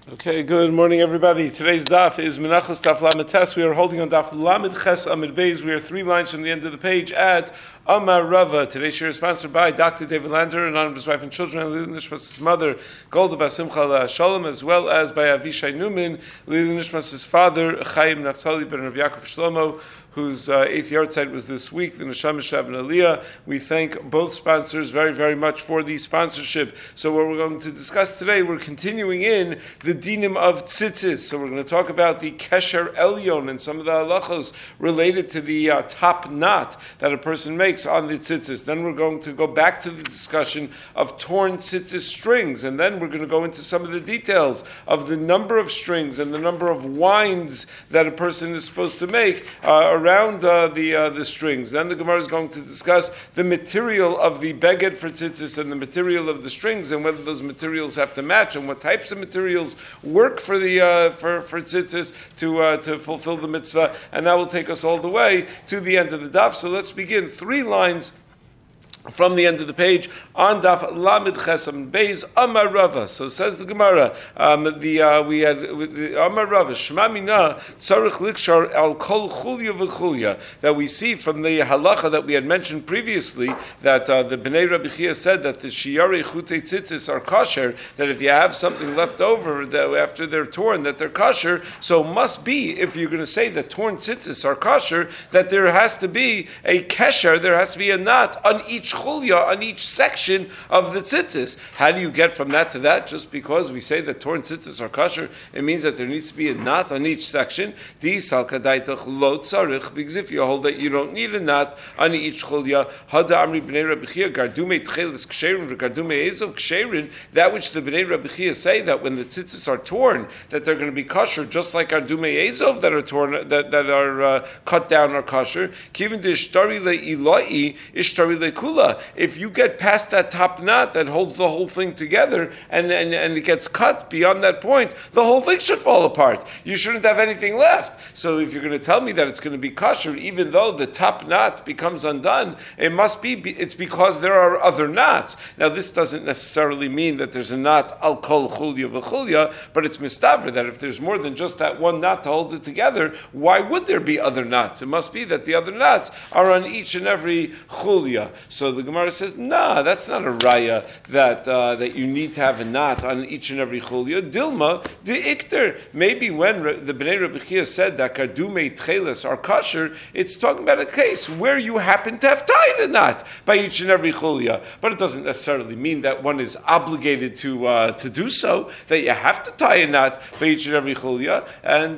Okay, good morning, everybody. Today's daf is Menachos Daf Lamed Tes. We are holding on daf Lamed Ches Amid Beis. We are 3 lines from the end of the page at Amar Rava. Today's share is sponsored by Dr. David Lander, in honor of his wife and children, Lili Nishmas' mother, Golda Bas Simcha Shalom, as well as by Avishai Newman, Lili Nishmas' father, Chaim Naftali ben Rav Yaakov Shlomo, whose 8th yard site was this week, the Neshama Shav and Aliyah. We thank both sponsors very, very much for the sponsorship. So what we're going to discuss today, we're continuing in the dinim of tzitzis. So we're going to talk about the kesher elyon and some of the halachos related to the top knot that a person makes on the tzitzis. Then we're going to go back to the discussion of torn tzitzis strings, and then we're going to go into some of the details of the number of strings and the number of winds that a person is supposed to make around the strings. Then the Gemara is going to discuss the material of the beged for tzitzis and the material of the strings, and whether those materials have to match, and what types of materials work for the for tzitzis to fulfill the mitzvah. And that will take us all the way to the end of the daf. So let's begin 3 lines from the end of the page on daf Lamed Chesam Beis Amar Rava. So says the Gemara, we had Amar Rava Shema Mina Tzarich Likshar Al Kol Chulya V'Chulya, that we see from the halacha that we had mentioned previously, that the Bnei Rabbi Chia said that the Shiyarei Chutei Tzitzis are kosher, that if you have something left over that after they're torn, that they're kosher. So it must be, if you're going to say that torn tzitzis are kosher, that there has to be a kesher, there has to be a knot on each chulya, on each section of the tzitzis. How do you get from that to that? Just because we say that torn tzitzis are kosher, it means that there needs to be a knot on each section. Because if you hold that you don't need a knot on each chulya, that which the Bnei Rabbi Chia say, that when the tzitzis are torn, that they're going to be kosher, just like our Dumei Ezov that are torn, that are cut down are kosher. If you get past that top knot that holds the whole thing together, and it gets cut beyond that point, the whole thing should fall apart. You shouldn't have anything left. So if you're going to tell me that it's going to be kosher, even though the top knot becomes undone, it's because there are other knots. Now this doesn't necessarily mean that there's a knot al kol chulya v'chulya, but it's mistaver that if there's more than just that one knot to hold it together, why would there be other knots? It must be that the other knots are on each and every chulya. So the Gemara says, nah, that's not a raya that you need to have a knot on each and every chulya. Dilma de ikter. Maybe when the Bnei Rabbi Chia said that kadumei tcheles are kosher, it's talking about a case where you happen to have tied a knot by each and every chulya. But it doesn't necessarily mean that one is obligated to do so, that you have to tie a knot by each and every chulya. And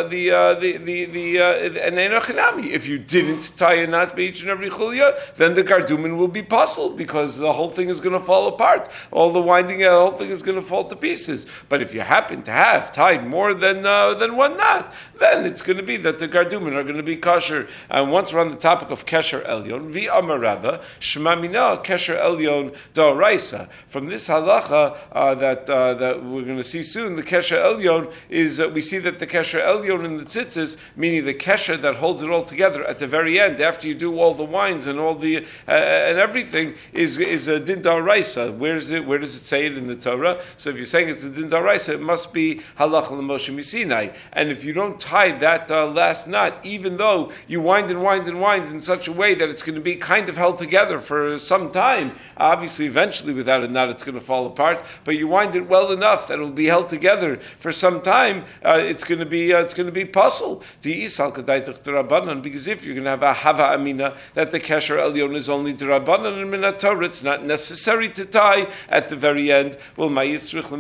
if you didn't tie a knot by each and every chulya, then the gardumin will be puzzled, because the whole thing is going to fall apart. All the winding, the whole thing is going to fall to pieces. But if you happen to have tied more than one knot, then it's going to be that the gardumin are going to be kosher. And once we're on the topic of kesher elyon, vi amar Rabba shema mina kesher elyon da'oraisa. From this halacha that we're going to see soon, the kesher elyon is we see that the kesher elyon in the tzitzis, meaning the kesher that holds it all together at the very end, after you do all the winds and all the and everything, is a din da'oraisa. Where does it say it in the Torah? So if you're saying it's a din da'oraisa, it must be halacha l'Moshe Misinai. And if you don't tie that last knot, even though you wind and wind and wind in such a way that it's going to be kind of held together for some time, obviously eventually without a knot it's going to fall apart, but you wind it well enough that it'll be held together for some time, it's going to be puzzled. Because if you're going to have a hava amina that the kesher elyon is only d'Rabbanan and min Torah, it's not necessary to tie at the very end. Well, why does the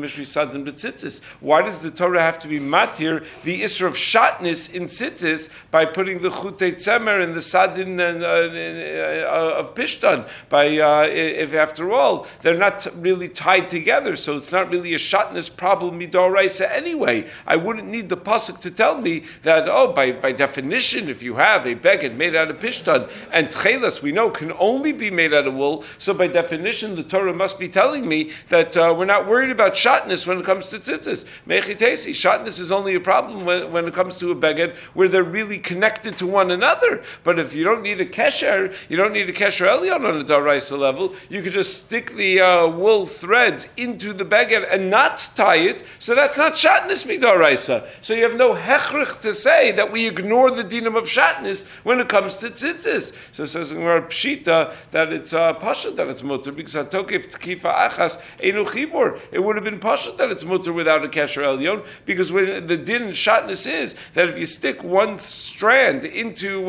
Torah have to be matir the isra of shatness in tzitzis by putting the chutei tzemer and the sadin of pishtan? If after all they're not really tied together, so it's not really a shatness problem midoraisa anyway. I wouldn't need the pasuk to tell me that by definition, if you have a beged made out of pishtan and tchelas, we know can only be made out of wool. So by definition, the Torah must be telling me that we're not worried about shatnez when it comes to tzitzis. Mechitesi, shatnez is only a problem when it comes to a beged where they're really connected to one another. But if you don't need a kesher, you don't need a kesher elyon on a daraisa level. You could just stick the wool threads into the beged and not tie it. So that's not shatnez midaraisa. So you have no hechrich to say that we ignore the dinam of shatnez when it comes to tzitzis. So it says in our pshita that it's pasha that it's mutter because hatokif tkifa achas enu chibur. It would have been pasha that it's mutter without a kesher elyon because when the din shatnez is that if you stick one strand into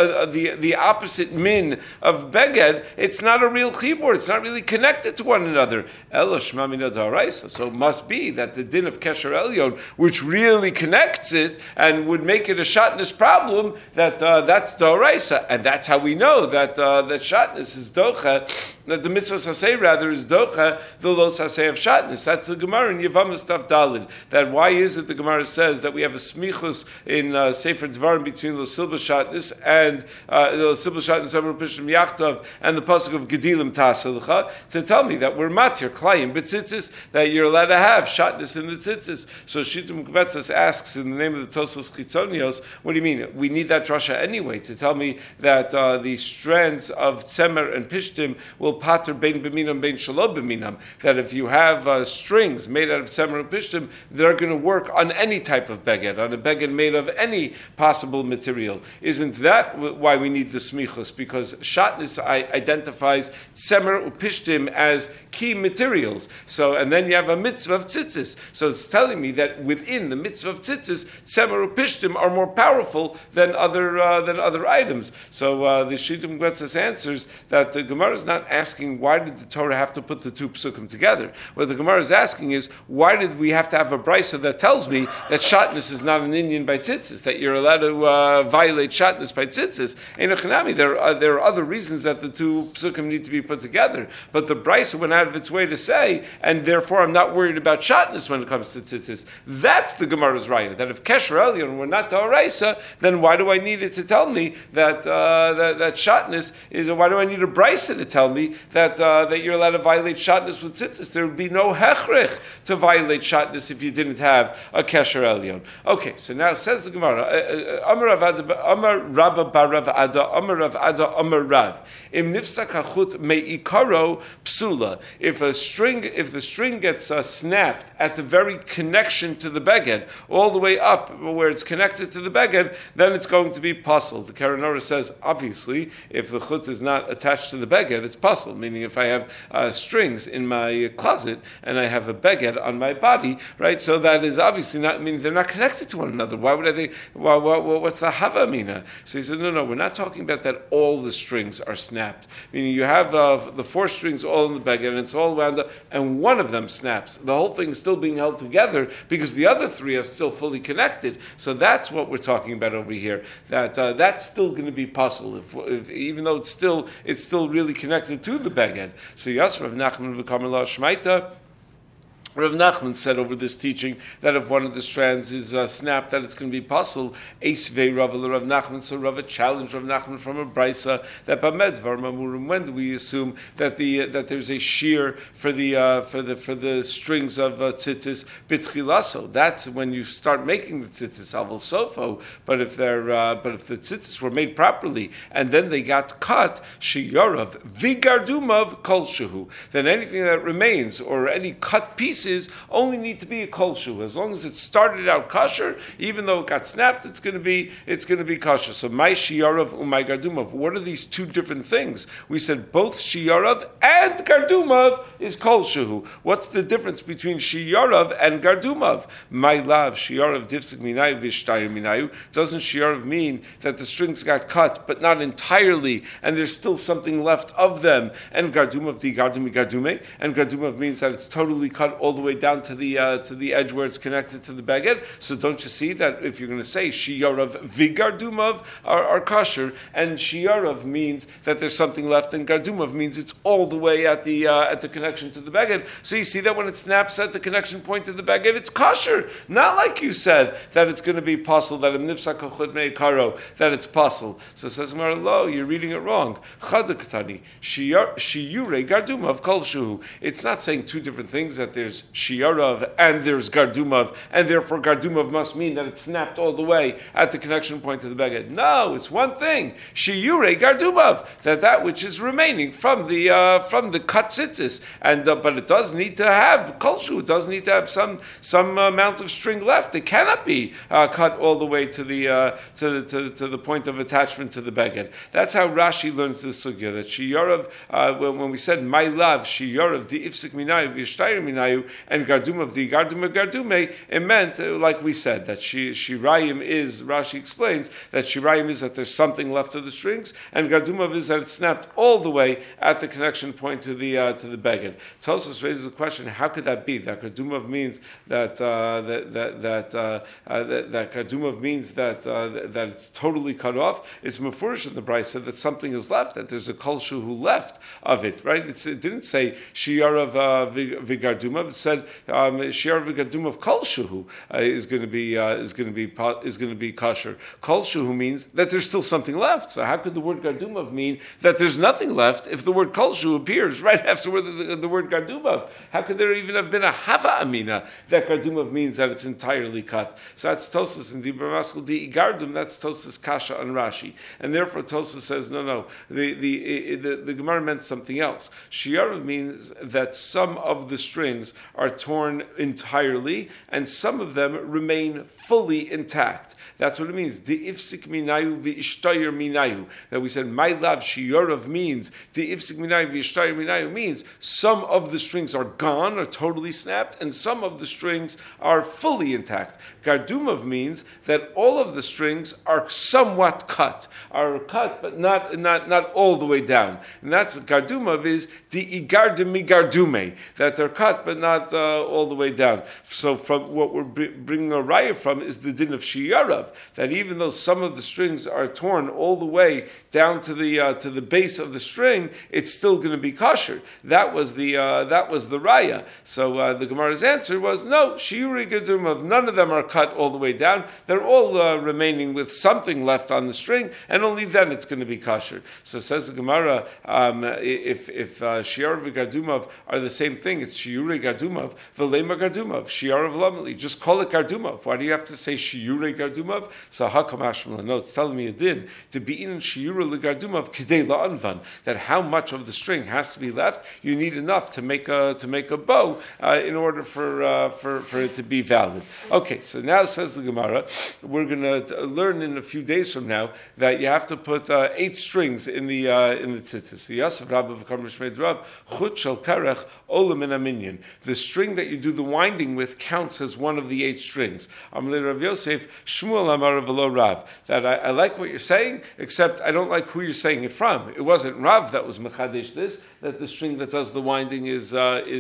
the opposite min of beged, it's not a real chibur. It's not really connected to one another. Elo shma mina daraisa. So it must be that the din of kesher elyon, which really connects it and would make it a shatnez problem, that's daraisa, and that's how we know that that shatnez is docha, that the mitzvah saseh rather is docha the lo saseh of shatnez. That's the Gemara in Yevamos Daf Daled. That why is it the Gemara says that we have a smichus in Sefer Dvarim between the silba shatnez and the silba shatnez Amar Pishim Yachtav and the pasuk of Gedilim Tasalcha to tell me that we're matir klayim b'tzitzis, that you're allowed to have shatnez in the tzitzis. So Shita Mukbetzas asks in the name of the Tosos Chitzonios, what do you mean? We need that drasha anyway to tell me that the strands of tzemer and pishtim will pater bein b'minam bein shelo b'minam. That if you have strings made out of tzemer and pishtim, they're going to work on any type of beged, on a beged made of any possible material. Isn't that why we need the smichus? Because shatnez identifies tzemer and pishtim as key materials. So, and then you have a mitzvah of tzitzis. So it's telling me that within the mitzvah of tzitzis, tzemer and pishtim are more powerful than other items. So the Shita Mukbetzas answers that the Gemara is not asking why did the Torah have to put the two psukim together. What the Gemara is asking is why did we have to have a brisa that tells me that shatnez is not an Indian by tzitzis, that you're allowed to violate shatnez by tzitzis. There are other reasons that the two psukim need to be put together, but the brisa went out of its way to say, and therefore I'm not worried about shatnez when it comes to tzitzis. That's the Gemara's raya, that if kesher elyon were not daraisa, then why do I need it to tell me that that shatnez is, or why do I need a brisa to tell me that you're allowed to violate shatnez with tzitzis? There would be no hechrich to violate shatnez if you didn't have a kesher elyon. Okay, so now says the Gemara, Amar Rabba bar Rav Ada, Amar Rav Ada, Amar Rav, Im nifsak hachut meikaro psula. If the string gets snapped at the very connection to the beged, all the way up where it's connected to the beged, then it's going to be puzzle. The Keren Orah says, obviously, if the chut is not attached to the beged, it's puzzle. Meaning, if I have strings in my closet and I have a beged on my body, right? So that is obviously not. I mean, they're not connected to one another. Why would I think? What's the hava mina? So he said, no, we're not talking about that. All the strings are snapped. Meaning, you have the four strings all in the beged, and it's all wound up, and one of them snaps. The whole thing is still being held together because the other three are still fully connected. So that's what we're talking about over here. That's still going to be puzzle, if even though it's still really connected to the beged. So Yasser of Nachman v'Karmela Shmaita. Rav Nachman said over this teaching that if one of the strands is snapped, that it's going to be puzzle. Eisvei Rav Nachman. So Rav challenged Rav Nachman from a brisa that Bamed Varmamurim. When do we assume that there's a shear for the strings of tzitzis bitchilaso? That's when you start making the tzitzis aval sofo. But if the tzitzis were made properly and then they got cut, sheyarav vigardumav kol shehu, then anything that remains or any cut piece only need to be a kolshu. As long as it started out kosher, even though it got snapped, it's going to be kosher. So my shiyarav umay gardumav. What are these two different things? We said both shiyarav and gardumav is kolshu. What's the difference between shiyarav and gardumav? My lav shiyarav difsik minayu vishtayir minayu. Doesn't shiyarav mean that the strings got cut but not entirely, and there's still something left of them? And gardumav di gardumi gardume, and gardumav means that it's totally cut all all the way down to the edge where it's connected to the beged. So don't you see that if you're going to say shiyarav vigardumav are kosher, and shiyarav means that there's something left, and gardumav means it's all the way at the connection to the beged. So you see that when it snaps at the connection point to the beged, it's kosher. Not like you said that it's going to be possible that im nifsak chod meikaro that it's possible. So it says Gemara, lo, you're reading it wrong. Chadakatani shiyure gardumav kol shuhu. It's not saying two different things, that there's shiyarav and there's gardumav, and therefore gardumav must mean that it's snapped all the way at the connection point to the beged. No, it's one thing. Shiyure gardumav, that which is remaining from the cut tzitzis, and but it does need to have kol shuhu. It does need to have some amount of string left. It cannot be cut all the way to the point of attachment to the beged. That's how Rashi learns this sugya, that shiyarav, when we said my love shiyarav di ifsik minayu v'yishtayir minayu and gardumav di gardume, it meant like we said that shirayim is, Rashi explains that shirayim is that there's something left of the strings, and gardumav is that it's snapped all the way at the connection point to the beged. Tosfos raises the question: how could that be? That gardumav means that gardumav means that it's totally cut off. It's mefurish in the brisa that something is left, that there's a kol shuhu left of it. Right? It didn't say shiyarav vigardumav. It said shiyarav vigardumav kol shuhu is going to be kosher. Kol shuhu means that there's still something left. So how could the word gardumav mean that there's nothing left if the word kol shuhu appears right after the word gardumav? How could there even have been a hava amina that gardumav means that it's entirely cut? So that's Tosfos in Dibur Maskul Di Igardum. That's Tosfos Kasha on Rashi, and therefore Tosfos says no. The Gemara meant something else. Shiyarav means that some of the strings are torn entirely, and some of them remain fully intact. That's what it means. The ifsik minayu v'ishtayir minayu. That we said my love shiyarav means the ifsik minayu v'ishtayir minayu means some of the strings are gone, are totally snapped, and some of the strings are fully intact. Gardumav means that all of the strings are somewhat cut, but not all the way down. And that's gardumav is the igardim migardume, that they're cut but not all the way down. So from what we're bringing a raya from is the din of shiyarav, that even though some of the strings are torn all the way down to the base of the string, it's still going to be kosher. That was the raya. So the Gemara's answer was no. Shiuri gardumav, none of them are cut all the way down. They're all remaining with something left on the string, and only then it's going to be kosher. So says the Gemara, if shiur v'gardumav are the same thing, it's shiurei gardumav v'lema gardumav shiur v'lamali. Just call it gardumav. Why do you have to say shiurei gardumav? So hakam hashmala. No, it's telling me a din to be in shiurei gardumav kidei la'anvan, that how much of the string has to be left. You need enough to make a bow in order for it to be valid. Okay, so now says the Gemara, we're going to learn in a few days from now that you have to put 8 strings in the tzitzis. Yasef Rabba v'kam Rishmei Rav chut shel karech ola min haminyan. The string that you do the winding with counts as one of the 8 strings. Amalei Rav Yosef Shmuel Amar v'lo Rav. That I like what you're saying, except I don't like who you're saying it from. It wasn't Rav that was mechadesh this, that the string that does the winding is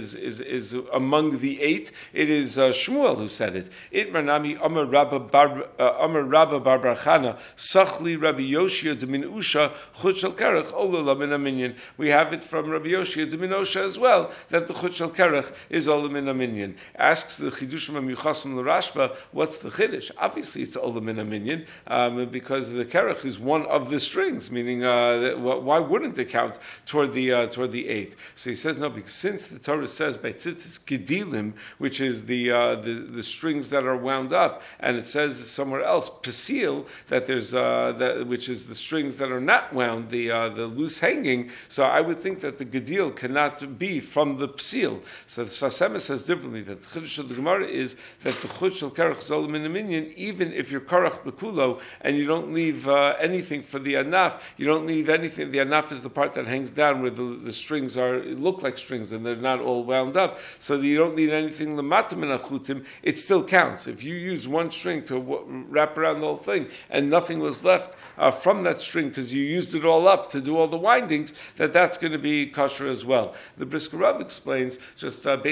among the 8. It is Shmuel who said it. Itmanami Amar Rabba Bar Barchana Sachli Rabbi Yoshia de Min Usha Chut Shel Kerech Ola Min Haminyan. We have it from Rabbi Yoshia de Min Usha as well, that the Chut Shel Kerech is Ola Min Haminyan. Asks the Chidushim HaMiyuchasim L'Rashba, what's the Chiddush? Obviously it's Ola Min Haminyan, because the Kerech is one of the strings, meaning why wouldn't it count toward the 8? So he says no, because since the Torah says by tzitzis gedilim, which is the strings that are wound up, and it says somewhere else pasil, that there's which is the strings that are not wound, the loose hanging. So I would think that the gedil cannot be from the pasil. So the Sfas Emes says differently, that the chiddush of the Gemara is that the chut shel kerach zol min haminyan, even if you're karach bekulo and you don't leave anything for the anaf, you don't leave anything. The anaf is the part that hangs down where the strings look like strings and they're not all wound up. So you don't need anything lematim and achutim. It still counts. If you use one string to wrap around the whole thing and nothing was left from that string because you used it all up to do all the windings, that's going to be kosher as well. The Brisker Rav explains, just based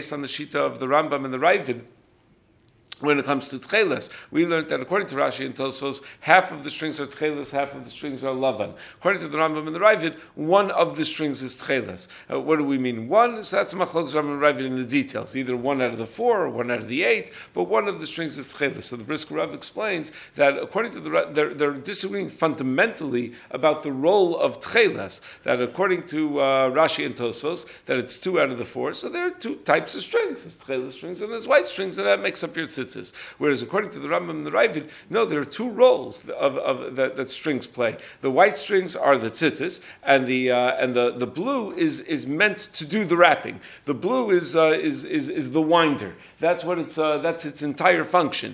based on the Shita of the Rambam and the Ravid. When it comes to tcheles, we learned that according to Rashi and Tosfos, half of the strings are tcheles, half of the strings are lavan. According to the Rambam and the Ravid, one of the strings is tcheles. What do we mean? One, so that's machlokes Rambam and Ravid in the details, either one out of the 4 or one out of the 8, but one of the strings is tcheles. So the Brisker Rav explains that according to they're disagreeing fundamentally about the role of tcheles. That according to Rashi and Tosfos, that it's 2 out of the 4. So there are 2 types of strings: there's tcheles strings and there's white strings, and that makes up your tzitzis. Whereas according to the Rambam and the Ravid, no, there are 2 roles that strings play. The white strings are the tzitzis, and the blue is meant to do the wrapping. The blue is the winder. That's what that's its entire function.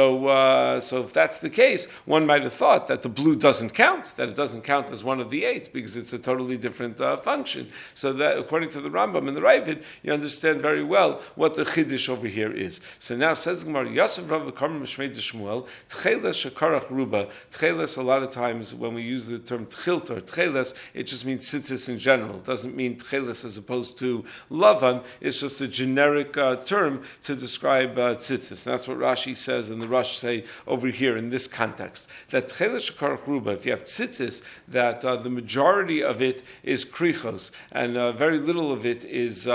So if that's the case, one might have thought that the blue doesn't count, that it doesn't count as one of the 8 because it's a totally different function. So that according to the Rambam and the Ravid, you understand very well what the chiddush over here is. So now says Gemara, Yasef Rav Karm Mishmei Shmuel, Tcheles Shekarach Ruba. Tcheles, a lot of times when we use the term Tchilt or Tcheles, it just means tzitzis in general. It doesn't mean Tcheles as opposed to Lavan. It's just a generic term to describe tzitzis. And that's what Rashi says and the Rosh say over here in this context. That Tcheles Shekarach Ruba, if you have tzitzis, that the majority of it is krichos, and very little of it is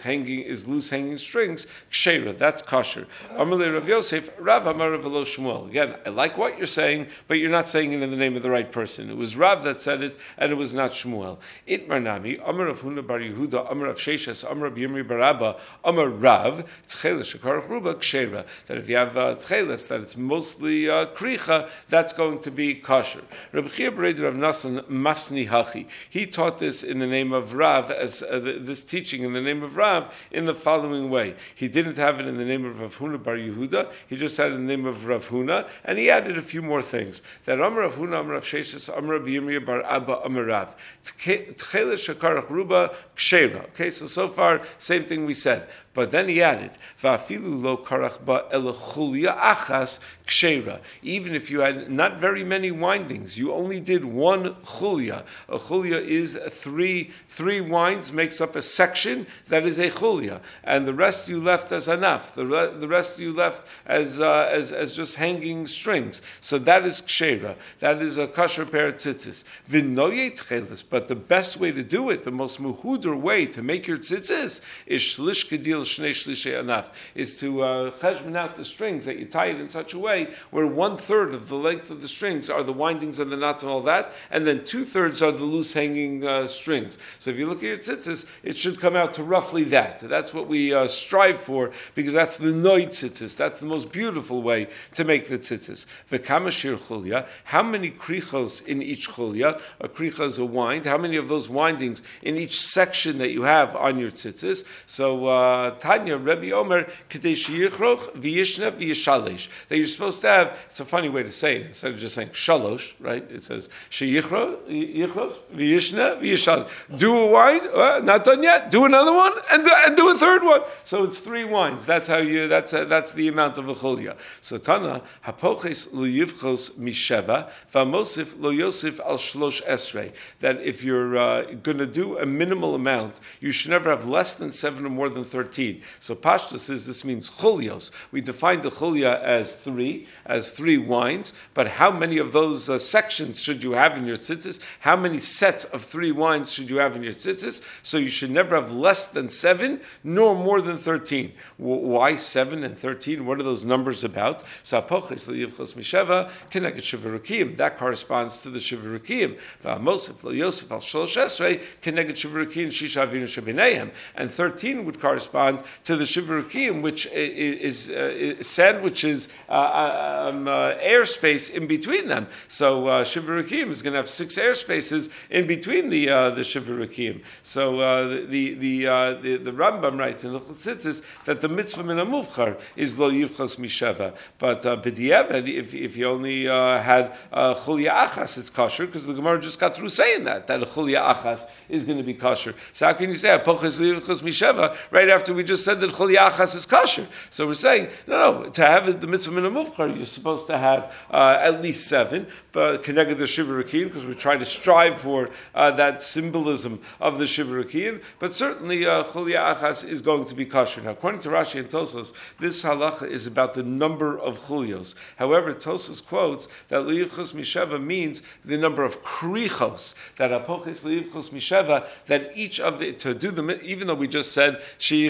loose hanging strings, ksheira, that's kosher. Rav Yosef, Rav Amar Rav Lo Shmuel. Again, I like what you're saying, but you're not saying it in the name of the right person. It was Rav that said it, and it was not Shmuel. Itmar Nami, Amar Rav Huna bar Yehuda, Amar Rav Sheshes, Amar Rav Yirmi bar Abba, Amar Rav, Tcheles Shekarach Ruba, Ksheira. That if you have Tcheles, that it's mostly Kricha, that's going to be kosher. Rabbi Chia Bered Rav Nasan Masni Hachi. He taught this in the name of Rav, as this teaching in the name of Rav, in the following way. He didn't have it in the name of Rav Huna bar Yehuda. He just had the name of Rav Huna, and he added a few more things. That Amar Rav Huna, Amar Rav Sheshes, Amar Rav Yirmiyah bar Abba, Amar Rav. Tcheles Shekarach Ruba, Ksheira. Okay, so far, same thing we said. But then he added, Va'afilu lo karach ba ela chulya achas ksheira. Even if you had not very many windings, you only did 1 chulya. A chulya is 3 winds, makes up a section that is a chulya, and the rest you left as anaf. The rest you left as just hanging strings. So that is ksheira. That is a kosher pair of tzitzis. V'noye tchelis. But the best way to do it, the most muhuder way to make your tzitzis, is shlish kedil shnei shlishei anaf, is to cheshbon out the strings, that you tie it in such a way where 1/3 of the length of the strings are the windings and the knots and all that, and then 2/3 are the loose hanging strings. So if you look at your tzitzis, it should come out to roughly that. That's what we strive for, because that's the noid tzitzis. That's the most beautiful way to make the tzitzis. V'kama shir chulya, how many krichos in each chulya? A kricha is a wind. How many of those windings in each section that you have on your tzitzis? So Tanya, Rebbe Omer, Kadei Sheyichroch, V'yishna, V'yishalesh. That you're supposed to have, it's a funny way to say it, instead of just saying Shalosh, right? It says Sheyichroch, V'yishna, V'yishalesh. Do a wind, not done yet, do another one, and do a 3rd one. So it's 3 winds. That's how that's the amount of a chulya. So Tana, Hapoches lo yivchos misheva, V'amosif lo yosif al shlosh esrei. That if you're going to do a minimal amount, you should never have less than 7 or more than 13. So Pashta says this means chulyos. We define the chulya as 3 winds, but how many of those sections should you have in your tzitzis? How many sets of 3 winds should you have in your tzitzis? So you should never have less than 7, nor more than 13. Why 7 and 13? What are those numbers about? So Apoches L'Yivchos Misheva Keneged Shivarukim. That corresponds to the Shivarukim. V'Amosif L'Yosef Al Shlosh Esrei Keneged Shivarukim Shisha Avinu Shebeneim. And 13 would correspond to the Shivarukim, which is sandwiches airspace in between them. So Shivarukim is going to have 6 airspaces in between the Shivarukim. So the Rambam writes in the Tzitzis that the mitzvah min hamuvchar is lo yivchos misheva. But b'diavad, if you only had chulya achas, it's kosher, because the Gemara just got through saying that a chulya achas is going to be kosher. So how can you say apoches lo yivchos misheva right after we just said that chulya achas is kosher. So we're saying, no, to have the mitzvah min hamuvchar, you're supposed to have at least 7, but connected the shiva rakiyim, because we're trying to strive for that symbolism of the shiva rakiyim. But certainly chulya achas is going to be kosher. Now, according to Rashi and Tosfos, this halacha is about the number of chulios. However, Tosfos quotes that liyichus misheva means the number of krichos, that apoches liyichus misheva, that each of the, to do the, even though we just said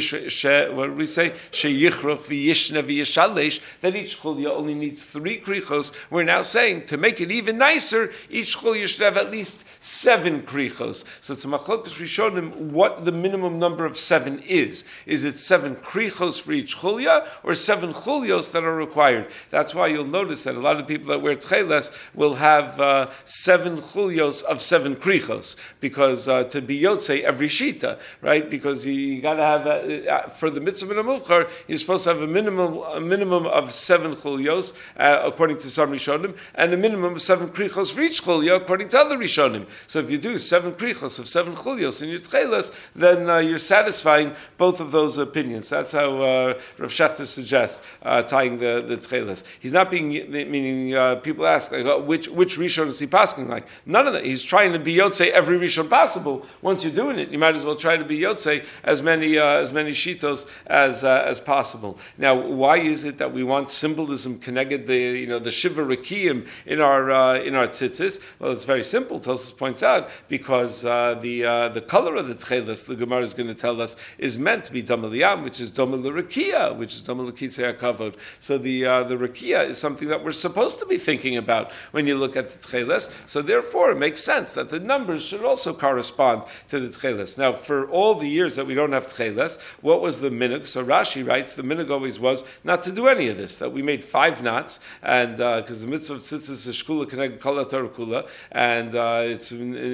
what do we say, sheyichrach v'yishna v'yishalesh, that each chulya only needs 3 krichos. We're now saying, to make it even nicer, each chulya should have at least 7 krichos. So it's a machlokes rishonim what the minimum number of 7 is. Is it 7 krichos for each chulya, or 7 chulios that are required? That's why you'll notice that a lot of people that wear tcheles will have 7 chulios of 7 krichos, because to be yotze every shita, right? Because you got to have for the mitzvah min hamuvchar, you're supposed to have a minimum of 7 chulios according to some rishonim, and a minimum of 7 krichos for each chulya according to other rishonim. So if you do 7 krichos of 7 chulios in your tcheles, then you're satisfying both of those opinions. That's how Rav Shechter suggests tying the tcheles. He's not being, meaning people ask, like, which rishon is he passing like? None of that. He's trying to be yotze every rishon possible. Once you're doing it, you might as well try to be yotze as many shitos as possible. Now, why is it that we want symbolism connected the shiva rakiyim in our tzitzis? Well, it's very simple. Tosfos points out, because the color of the tcheles, the Gemara is going to tell us, is meant to be dama liyam, which is dama l'rakia, which is dama l'kisei hakavod. So the rakia is something that we're supposed to be thinking about when you look at the tcheles. So therefore, it makes sense that the numbers should also correspond to the tcheles. Now, for all the years that we don't have tcheles, what was the minhag? So Rashi writes, the minhag always was not to do any of this, that we made 5 knots, and because the mitzvah of tzitzis is shkula connected kol haTorah kula, and it's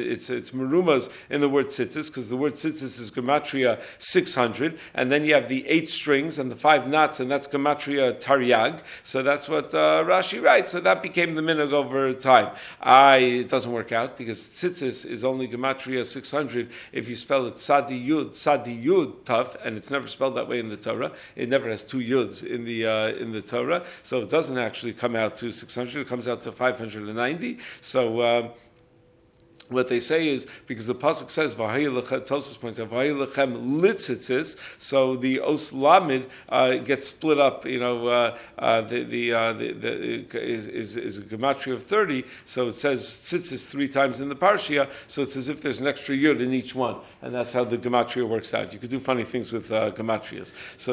merumas in the word tzitzis, because the word tzitzis is gematria 600, and then you have the 8 strings and the 5 knots, and that's gematria taryag. So that's what Rashi writes. So that became the minhag over time. It doesn't work out, because tzitzis is only gematria 600 if you spell it sadi yud tough, and it's never spelled that way in the Torah. It never has 2 yuds in the Torah, so it doesn't actually come out to 600. It comes out to 590. So what they say is, because the pasuk says Tosfos points out V'hayelechem litzitzis, so the os lamid gets split up. Is a gematria of 30. So it says tzitzis 3 times in the parsha. So it's as if there's an extra yud in each one, and that's how the gematria works out. You could do funny things with gematrias.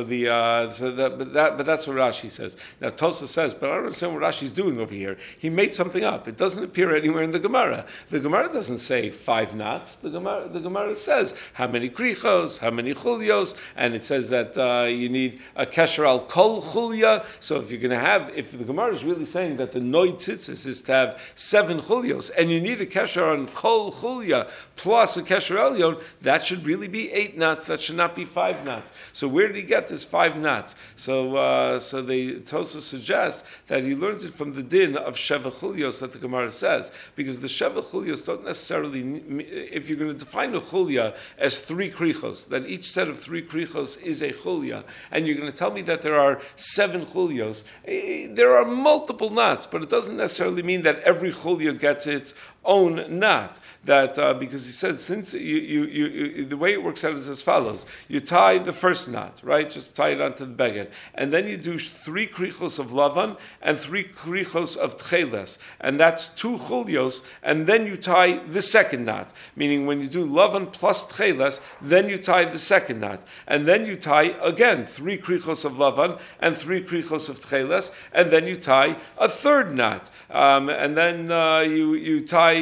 But that's what Rashi says. Now Tosfos says, but I don't understand what Rashi's doing over here. He made something up. It doesn't appear anywhere in the Gemara. The Gemara doesn't say 5 knots. The Gemara says how many krichos, how many chulios, and it says that you need a kesher al kol chulya. So if the Gemara is really saying that the noid tzitzis is to have 7 chulios, and you need a kesher on kol chulya plus a kesher elyon, that should really be 8 knots. That should not be 5 knots. So where did he get this 5 knots? So Tosfos suggests that he learns it from the din of sheva chulios that the Gemara says, because the sheva chulios don't necessarily, if you're going to define a chulya as 3 krichos, then each set of 3 krichos is a chulya, and you're going to tell me that there are 7 chulyos, there are multiple knots, but it doesn't necessarily mean that every chulya gets its own knot. That because he said, since you the way it works out is as follows: you tie the first knot, right? Just tie it onto the beged, and then you do 3 krichos of lavan and 3 krichos of tcheles, and that's 2 chulios, and then you tie the second knot. Meaning, when you do lavan plus tcheles, then you tie the second knot, and then you tie again 3 krichos of lavan and 3 krichos of tcheles, and then you tie a third knot, and then you tie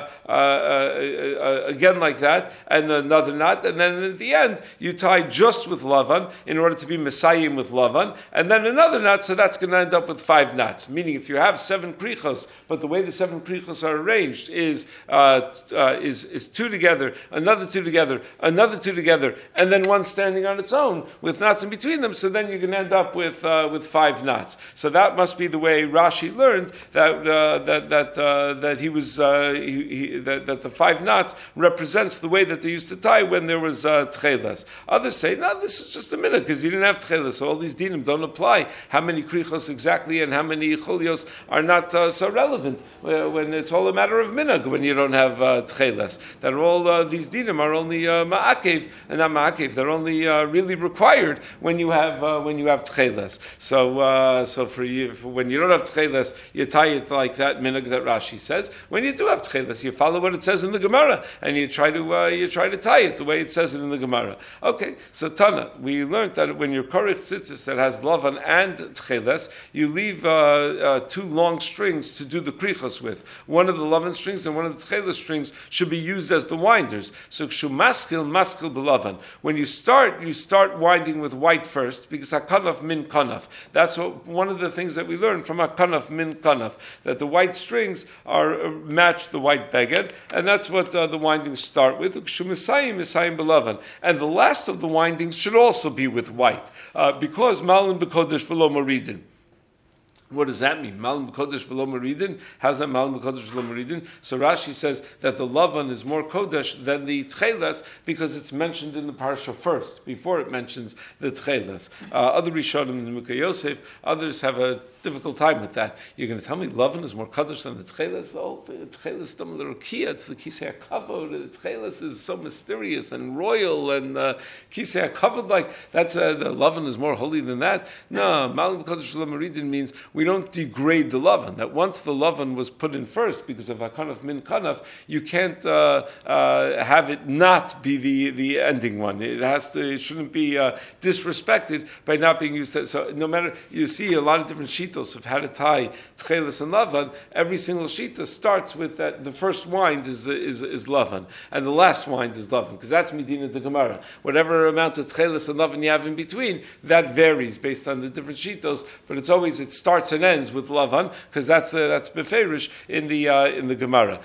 again like that, and another knot, and then at the end you tie just with lavan in order to be messiahim with lavan, and then another knot, so that's going to end up with 5 knots. Meaning, if you have 7 krichos, but the way the 7 krichos are arranged is 2 together, another 2 together, another 2 together, and then one standing on its own with knots in between them. So then you're going to end up with 5 knots. So that must be the way Rashi learned that he was that the 5 knots represents the way that they used to tie when there was tchelas. Others say, no, this is just a minute because you didn't have tchelas, so all these dinim don't apply. How many krichos exactly and how many chulios are not so relevant when it's all a matter of minhag when you don't have tchelas. That all these dinim are only ma'akev and not ma'akev. They're only really required when you have tchelas. So for you, when you don't have tchelas, you tie it like that minhag that Rashi says. When you do have tchelas, you follow what it says in the Gemara and you try to tie it the way it says it in the Gemara. Okay, so Tana, we learned that when you're korich tzitzis that has lavan and tchelas, you leave 2 long strings to do the krichos with. One of the lavan strings and one of the tchelas strings should be used as the winders. So kshu maskil belavan. When you start winding with white first because hakanaf min kanaf. That's one of the things that we learned from hakanaf min kanaf, that the white strings match the white beged, and that's what the windings start with. Kshu misayim belavan. And the last of the windings should also be with white, because malin b'kodesh v'lo moridin. What does that mean? Malin b'kodesh v'lo moridin. How's that malin b'kodesh v'lo moridin? So Rashi says that the lavan is more kodesh than the tchelas because it's mentioned in the parsha first, before it mentions the tchelas. Other Rishonim in the Mukha Yosef, others have a difficult time with that. You're going to tell me lavan is more kodesh than the tchelas? The tchelas, the rukia, it's the kisei hakavod. The tchelas is so mysterious and royal, and kisei hakavod, like that's the lavan is more holy than that. No, malin b'kodesh v'lo moridin means we don't degrade the lavan. That once the lavan was put in first because of hakanaf min kanaf, you can't have it not be the ending one. It shouldn't be disrespected by not being used. So no matter, you see a lot of different shitos of how to tie tchelis and lavan. Every single shita starts with that. The first wind is lavan, and the last wind is lavan, because that's medina de Gemara. Whatever amount of tchelis and lavan you have in between, that varies based on the different shitos. But it starts and ends with lavan, because that's beferish in the Gemara.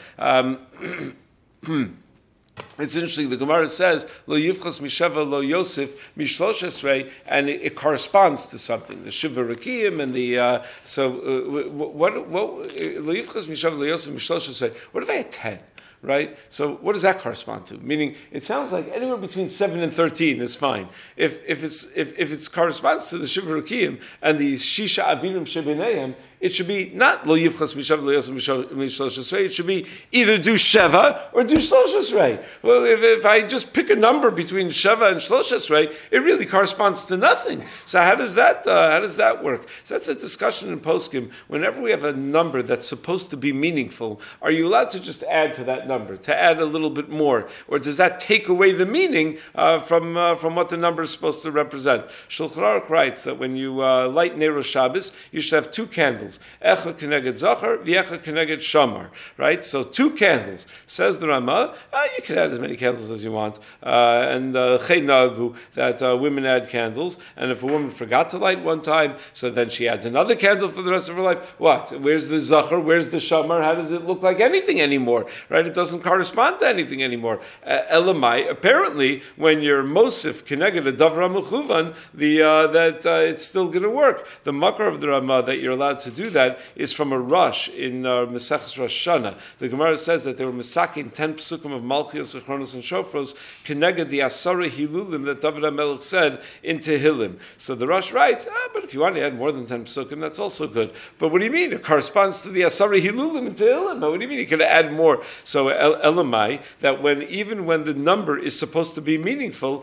It's interesting. The Gemara says lo yivchas misheva lo yosef mishlosh esrei, and it corresponds to something. The shiva rakim and the what lo yivchas misheva lo yosef mishlosh esrei. What if I had 10? Right? So what does that correspond to? Meaning, it sounds like anywhere between 7 and 13 is fine. If it corresponds to the Shiva Rakiyim and the Shisha Avinim Shebeneim, it should be not Lo Yivchas Mishav Lo Yosem Mishlosh Esrei. It should be either do Sheva or do Shlosh Esrei. Well, if I just pick a number between Sheva and Shlosh Esrei, it really corresponds to nothing. So how does that work? So that's a discussion in Poskim. Whenever we have a number that's supposed to be meaningful, are you allowed to just add to that number, to add a little bit more, or does that take away the meaning from what the number is supposed to represent? Shulchan Aruch writes that when you light Neiros Shabbos, you should have 2 candles. Echad keneged zachar, v'echad keneged shamar. Right? So 2 candles. Says the Ramah, you can add as many candles as you want. And chay nagu, that women add candles. And if a woman forgot to light one time, so then she adds another candle for the rest of her life. What? Where's the zachar? Where's the shamar? How does it look like anything anymore? Right? It doesn't correspond to anything anymore. Elamai, apparently, when you're mosif keneged a davra mechuvan, it's still going to work. The makar of the Ramah that you're allowed to do that is from a rush in Maseches Rosh Hashanah. The Gemara says that they were masaking 10 psukim of Malchios, Achronos, and Shofros keneged the Asara Hilulim that David HaMelech said in Tehillim. So the rush writes, but if you want to add more than 10 psukim, that's also good. But what do you mean? It corresponds to the Asara Hilulim in Tehillim. But what do you mean you can add more? So Elamai, that even when the number is supposed to be meaningful,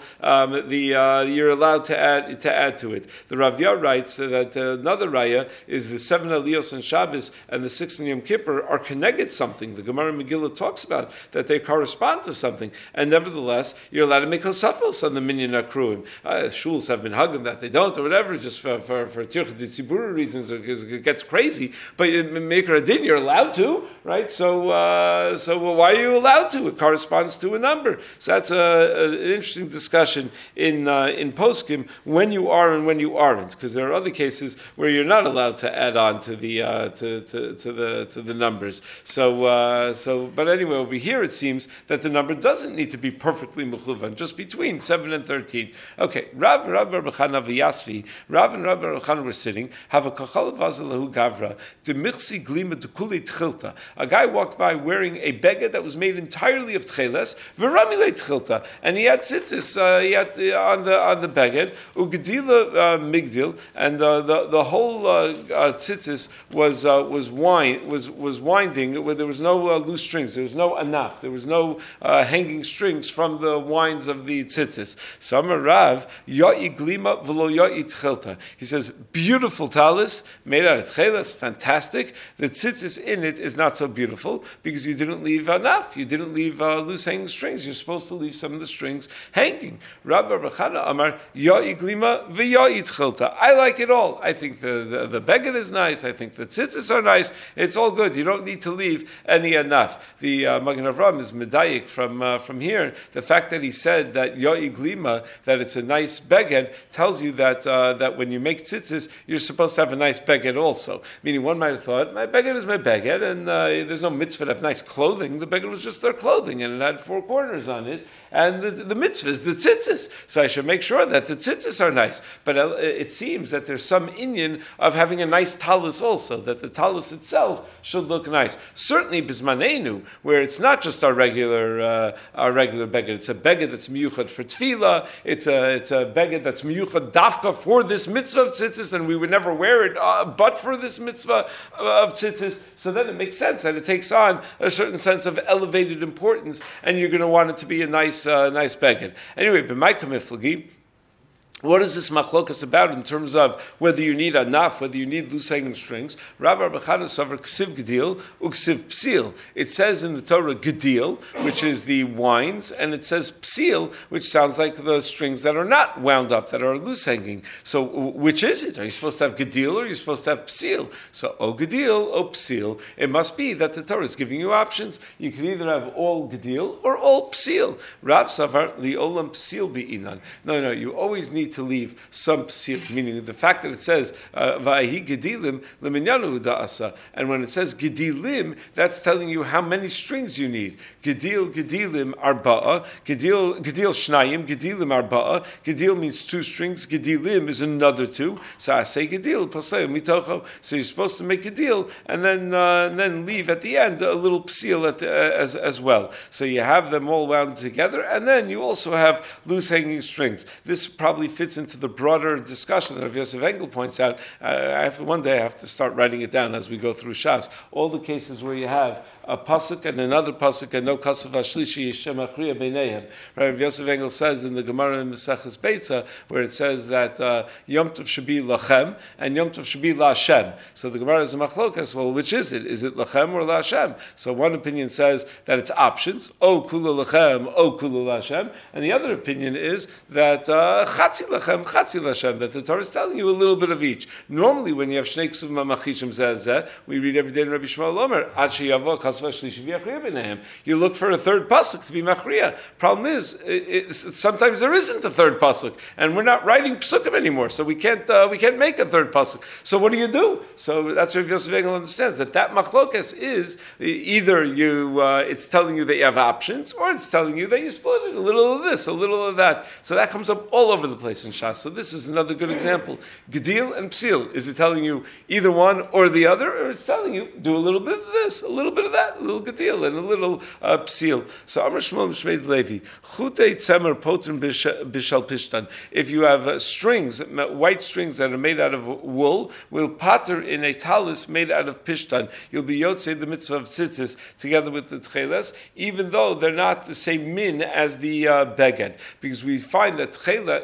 you're allowed to add to it. The Rav Yah writes that another raya is the 7 Aliyos and Shabbos and the 6 in Yom Kippur are connected something. The Gemara Megillah talks about that they correspond to something, and nevertheless you're allowed to make hosafos on the minyan akruim. Shuls have been hugging that they don't, or whatever, just for tircha ditzibura reasons, because it gets crazy. But Meikar Adin, you're allowed to, right? So why are you allowed to? It corresponds to a number. So that's an interesting discussion in poskim, when you are and when you aren't, because there are other cases where you're not allowed to add on to the to the numbers. But anyway, over here it seems that the number doesn't need to be perfectly mechuvan, just between 7 and 13. Okay, Rav Chana v'Yasvi, Rav and Rabbi Chana were sitting. Have a kachal vazalahu gavra de michsi glima de kuli tchilta. A guy walked by wearing a beged that was made entirely of tcheles, v'ramile tchilta, and he had tzitzis on the beged ugedila migdil, and the whole tzitzis was winding. Where there was no loose strings, there was no anaf, there was no hanging strings from the winds of the tzitzis. Samar Rav ya'i glima v'lo ya'i tchilta. He says, beautiful talis made out of tcheles, fantastic. The tzitzis in it is not so beautiful because you didn't leave anaf, you didn't leave loose hanging strings. You're supposed to leave some of the strings hanging. Rabbi Chana Amar ya'i glima v'ya'i tchilta. I like it all. I think the beged is nice. I think the tzitzis are nice. It's all good. You don't need to leave any anaf. The Magen Avraham is medayik from here. The fact that he said that ya'i glima, that it's a nice beged, tells you that when you make tzitzis, you're supposed to have a nice beged also. Meaning, one might have thought, my beged is my beged, and there's no mitzvah to have nice clothing. The beged was just their clothing, and it had 4 corners on it. And the mitzvah is the tzitzis. So I should make sure that the tzitzis are nice. But it seems that there's some inyan of having a nice talus also, that the talus itself should look nice. Certainly bismanenu, where it's not just our regular beged. It's a beged that's miyuchad for tefillah. It's a beged that's miyuchad dafka for this mitzvah of tzitzis, and we would never wear it but for this mitzvah of tzitzis. So then it makes sense that it takes on a certain sense of elevated importance, and you're going to want it to be a nice beged. Anyway, b'may kamiflagi. What is this machlokas about in terms of whether you need anaf, whether you need loose hanging strings? Rabbi Chana savar ksiv gedil uksiv psil. It says in the Torah gedil, which is the winds, and it says psil, which sounds like the strings that are not wound up, that are loose hanging. So which is it? Are you supposed to have gedil or are you supposed to have psil? So o gedil, o psil. It must be that the Torah is giving you options. You can either have all gedil or all psil. Rav savar li olam psil bi'inan. No, you always need to leave some psil, meaning the fact that it says va'ahi gedilim leminyanu da'asa, and when it says gedilim, that's telling you how many strings you need. Gedilim arba'a, gedil shnayim, gedilim arba'a. Gedil means 2 strings. Gedilim is another 2. So I say gedil pasleim mitocho. So you're supposed to make gedil and then leave at the end a little psil as well. So you have them all wound together, and then you also have loose hanging strings. This probably fits into the broader discussion that Rav Yosef Engel points out. One day I have to start writing it down as we go through Shas. All the cases where you have a pasuk and another pasuk and no kasav ashlishi yishem achriya beineihem. Rav Yosef Engel says in the Gemara in Maseches Beitza, where it says that Yom Tov should be lachem and Yom Tov should be laHashem. So the Gemara is a machlokas. Well, which is it? Is it lachem or laHashem? So one opinion says that it's options. O kula lachem, o kula laHashem, and the other opinion is that chatzi lachem, chatzi laHashem. That the Torah is telling you a little bit of each. Normally, when you have shnei ksuvim machishim zeh, we read every day in Rabbi Shmuel Omer ad sheyavo. You look for a third pasuk to be machriya. Problem is, sometimes there isn't a third pasuk, and we're not writing psukim anymore, so we can't make a third pasuk. So what do you do? So that's what Yosef Engel understands, that machlokas is either it's telling you that you have options, or it's telling you that you split it, a little of this, a little of that. So that comes up all over the place in Shas. So this is another good example. Gedil and psil. Is it telling you either one or the other, or it's telling you do a little bit of this, a little bit of that, a little gedil and a little psil. So Amar Shmuel Shmeid Levi, chutei tzemer potrim bishal pishtan. If you have strings, white strings that are made out of wool, will pater in a talus made out of pishtan. You'll be yotzei the mitzvah of tzitzis together with the tcheles, even though they're not the same min as the beged, because we find that chutei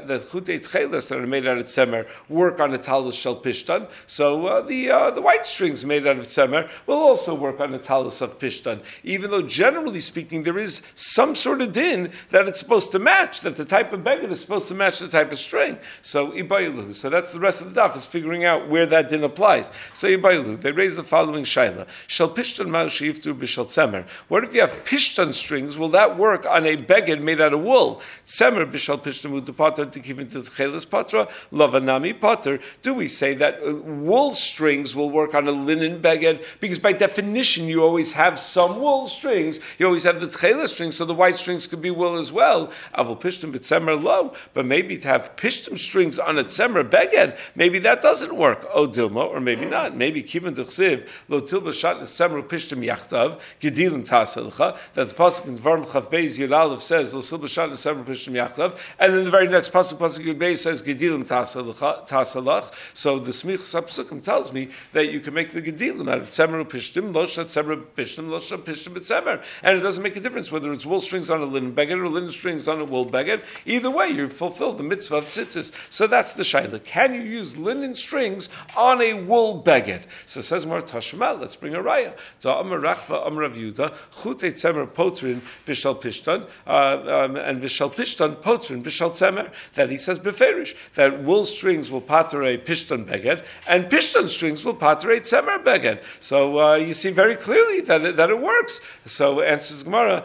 chutei tcheles that are made out of tzemer work on a talus shel pishtan. So the white strings made out of tzemer will also work on a talus of pishtan, even though generally speaking there is some sort of din that it's supposed to match, that the type of beged is supposed to match the type of string. So ibaylu. So that's the rest of the daf is figuring out where that din applies. So ibaylu. They raise the following shaila: shel pishtan ma'u sheiftu b'shel tzemer. What if you have pishtan strings? Will that work on a beged made out of wool? Tzemer b'shel pishtan u'depater to give into the chelis patra lavanami pater. Do we say that wool strings will work on a linen beged? Because by definition you always have some wool strings. You always have the tchelis strings, so the white strings could be wool as well. Avol pishtan b'tzemer lo. But maybe to have pishtan strings on a tzemer beged, maybe that doesn't work. O dilma, or maybe not. Maybe kivan d'chsiv lo tilba shatnes tzemer pishtan yachtav gedilim taselcha. That the pasuk in Dvarim Chav Beis Yud Aleph says lo tilba shatnes tzemer pishtan yachtav, and then the very next pasuk Yud Beis says gedilim taselach. So the smichas hapsukim tells me that you can make the gedilim out of tzemer pishtim lo shat tzemer pishtim lo shat pishtim b'tzemer, and it doesn't make a difference whether it's wool strings on a linen beged or linen strings on a wool beged. Either way, you fulfill the mitzvah of tzitzis. So that's the shaila. Can you use linen strings on a wool beged? So says Mar Tashma, let's bring a raya. To Amar Rachba Amar Rav Yehuda, chutei tzemer potrin b'shal pishtan, and b'shal pishtan potrin b'shal tzemer. That he says beferish, that wool strings will pater a pishtan beged, and pishtan strings will pater a tzemer beged. So you see very clearly that it works. So answers Gemara.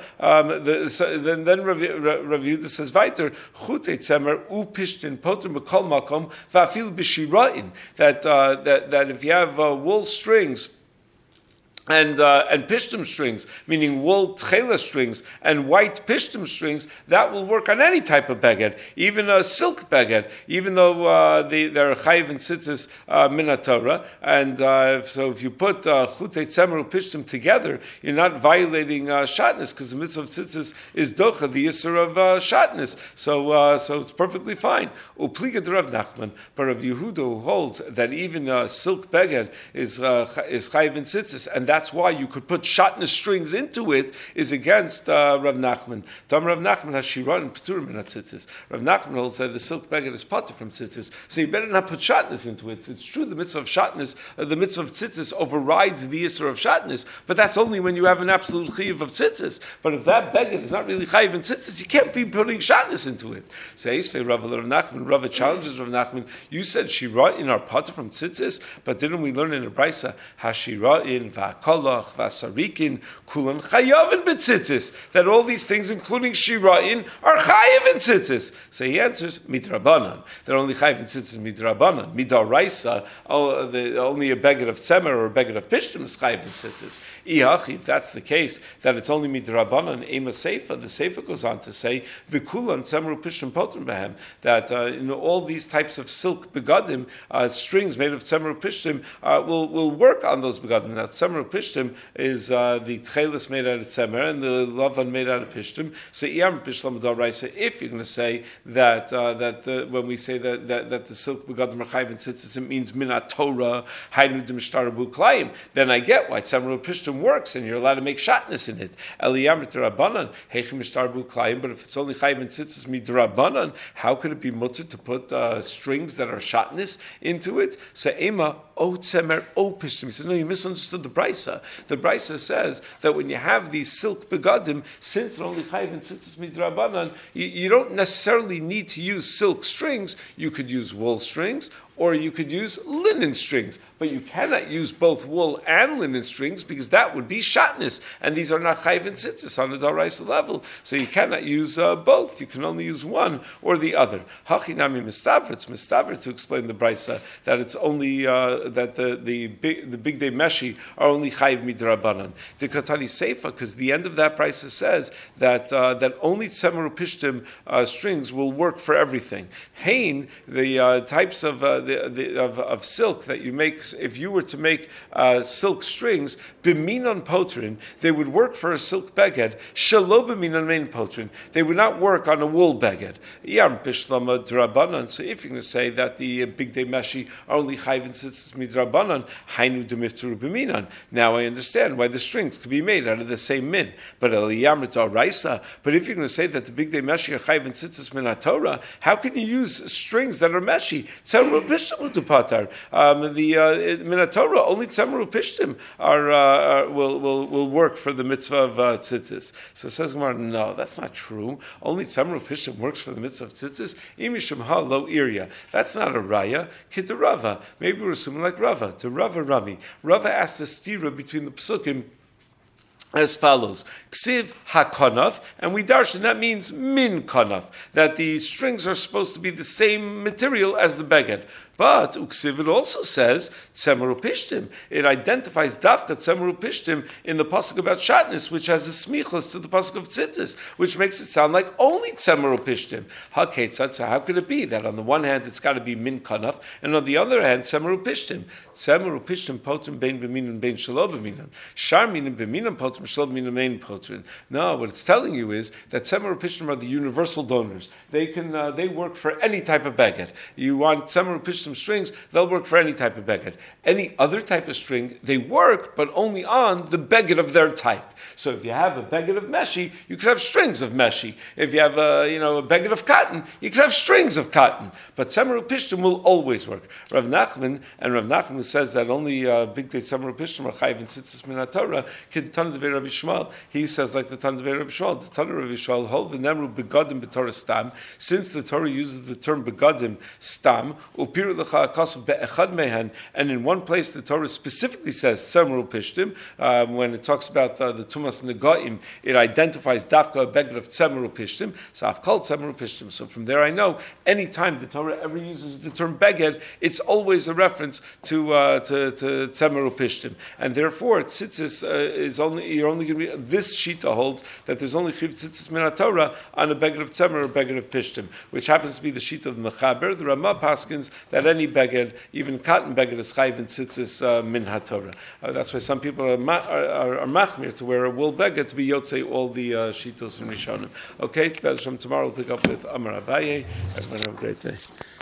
Then Rav Yehuda says weiter, chutei tzemer u pishtin potrin b'kol makom va'afil b'shira'in. That if you have wool strings and pishtim strings, meaning wool tchela strings and white pishtim strings, that will work on any type of beged, even a silk beged, even though they're chayiv and tzitzis min Torah. And so if you put chutei tzemer pishtim together, you're not violating shatnez, because the mitzvah of tzitzis is docha, the yisur of shatnez. So it's perfectly fine. Upliga de Rav Nachman, but Rav Yehuda who holds that even silk beged is chayiv and tzitzis, and that's why you could put shatnez strings into it, is against Rav Nachman. Tam Rav Nachman has shiran and peturim min tzitzis. Rav Nachman holds that the silk beged is pater from tzitzis, so you better not put shatnez into it. It's true the mitzvah of shatnez, the mitzvah of tzitzis overrides the yisur of shatnez, but that's only when you have an absolute chiyuv of tzitzis. But if that beged is not really chayiv in tzitzis, you can't be putting shatnez into it. So Eisvei Rav Nachman, Rav challenges Rav Nachman. You said shira in our pater from tzitzis, but didn't we learn in a brisa hashira in kolach, vasarikin, kulan chayavin b'tzitzis, that all these things, including shira'in, are chayav in tzitzis? So he answers, midrabanan. They're only chayav in tzitzis midrabanan. Midaraisa, only a beged of tzemer or a beged of pishtim is chayav in tzitzis. If that's the case, that it's only midrabanan, ema seifa, the seifa goes on to say, v'kulan tzemer pishtim potrim behem, that in all these types of silk begadim, strings made of tzemer pishtim will work on those begadim. Now, tzemer pishtim is the tchelis made out of tzemer and the lavan made out of pishtim. So iyam pishlam daraisa. If you're going to say that when we say that the silk begadim are chayiv and tzitzis, it means minat Torah haynu demishtar klayim. Then I get why tzemer pishtim works and you're allowed to make shatnez in it. Eliyam t'rabanan heichim mishtar klayim. But if it's only chayiv and tzitzis midrabanan, how could it be mutter to put strings that are shatnez into it? So ema o tzemer o pishtim. He says no, you misunderstood the brisa. The brisa says that when you have these silk begadim, since they're only chayiv and since it's midrabanan, you don't necessarily need to use silk strings. You could use wool strings, or you could use linen strings. But you cannot use both wool and linen strings because that would be shatnez, and these are not chayiv and tzitzis on the daraisa level. So you cannot use both. You can only use one or the other. Hachinami mistavr. It's mistavr to explain the brisa that it's only that the big day meshi are only chayiv midrabanan. To katani seifa, because the end of that brisa says that only tzemer pishtim strings will work for everything. Hain, the types of of silk that you make, if you were to make silk strings, b'minon potrin, they would work for a silk beged. Shelo b'minon mein potrin, they would not work on a wool beged. Yarm pishlama drabanan. So if you're going to say that the big day meshi are only chayv and tzitzis midrabanan, hainu demiftaru b'minon. Now I understand why the strings could be made out of the same min. But eliyamrit araisa. But if you're going to say that the big day meshi are chayv and tzitzis min Torah, how can you use strings that are meshi? Tzemru pishtim utupatar. The min Torah only tzemru pishtim will work for the mitzvah of tzitzis. So says Gemara, no, that's not true. Only tzemru pishtim works for the mitzvah of tzitzis. Imishum ha lo iria. That's not a raya. Kita Rava. Maybe we're assuming like Rava. To Rava Rami. Rava asked a stira between the psukim as follows: Ksiv hakonaf, and we darshan, that means min konaf, that the strings are supposed to be the same material as the beged. But Uksiv, it also says Tzemru Pishtim. It identifies Dafka Tzemru Pishtim in the pasuk about Shatnez, which has a smichos to the pasuk of Tzitzis, which makes it sound like only Tzemru Pishtim. HaKetzad, so how could it be that on the one hand it's got to be Min Kanaf, and on the other hand Tzemru Pishtim? Tzemru Pishtim potrim bein b'minan bein shelo b'minan. Shar minan b'minan potrim shelo b'minan bein potrim. No, what it's telling you is that Tzemru Pishtim are the universal donors. They work for any type of beged. You want Tzemru Pishtim strings, they'll work for any type of beged. Any other type of string, they work, but only on the beged of their type. So if you have a beged of meshi, you could have strings of meshi. If you have a beged of cotton, you could have strings of cotton. But Tzemru Pishtim will always work. Rav Nachman says that only big day Tzemru Pishtim are chayv and tzitzis min Torah. Kid Tan Devei Rabbi Shmuel, he says like the Tan Devei Rabbi Shmuel, the Tan Rabbi Shmuel, hol v'nemru begadim b'Torah stam. Since the Torah uses the term begadim stam, upiru lecha akasav be'echad mehen, and in one place the Torah specifically says Tzemru Pishtim, when it talks about the Tumas Negaim, it identifies Dafka, a beged of Tzemru Pishtim, so I've called Tzemru Pishtim. So from there I know, anytime the Torah ever uses the term beged, it's always a reference to Tzemru Pishtim. And therefore, tzitzis you're only going to be, this shita holds that there's only chiv tzitzis min Torah on a beged of Tzemru or beged of Pishtim, which happens to be the shita of the Mechaber. The Ramah paskins that any beged, even cotton beged, is chayv and tzitzis min HaTorah. That's why some people are machmir to wear a wool beged to be yotzei all the shitos and rishonim. Okay, tomorrow we'll pick up with Amar Abaye. Everyone have a great day.